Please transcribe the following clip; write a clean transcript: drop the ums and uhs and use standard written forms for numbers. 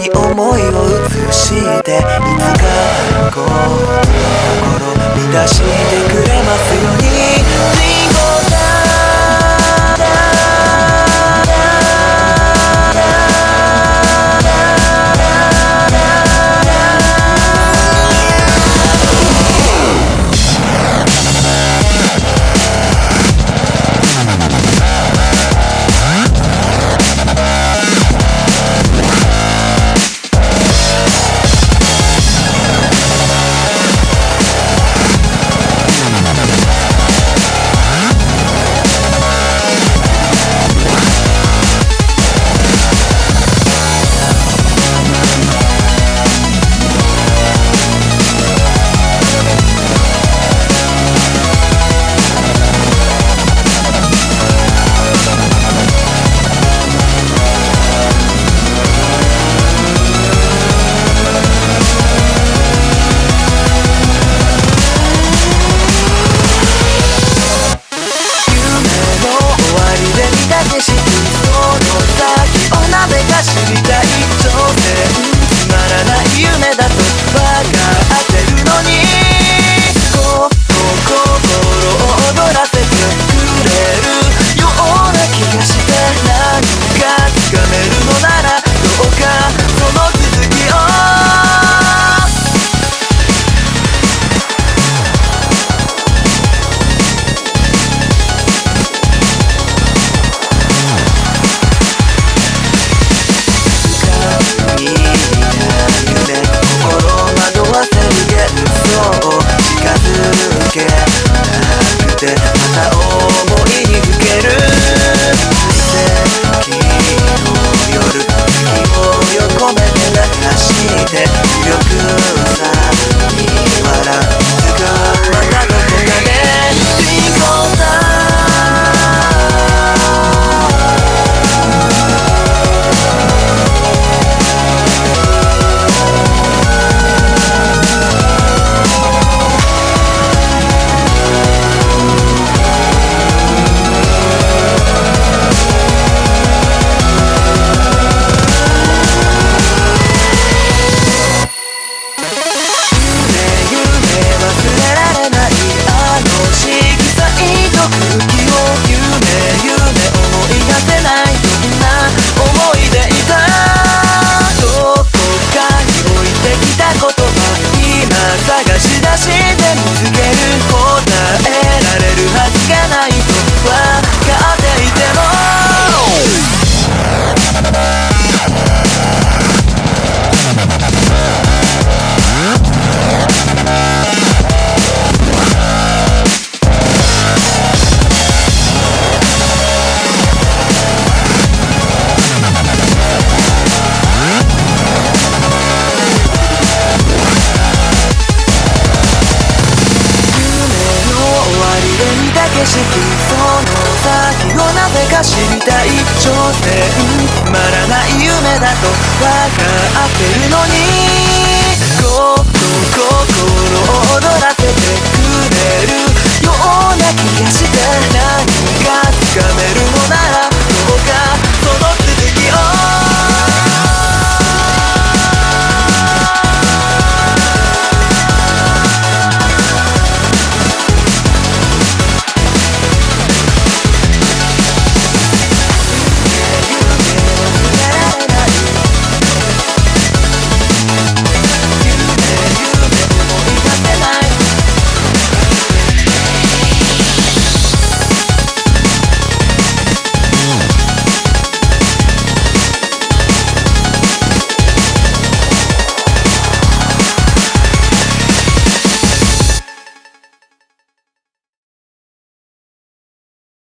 に思いを移していつか心満たしてくれますように。景色その先をなぜか知りたい挑戦、つまらない夢だと分かってるのに心を踊らせてくれるような気がして、何かつかめるのならどうかその続きを。近づけなくてまた思いにふける奇跡の夜、月を横目で流して無力さに笑うつかまたどこかでリンゴさ探し出して見つける、答えられるはずがないと分かっていても景色その先をなぜか知りたい挑戦、つまらない夢だと分かってるのに心を踊らせ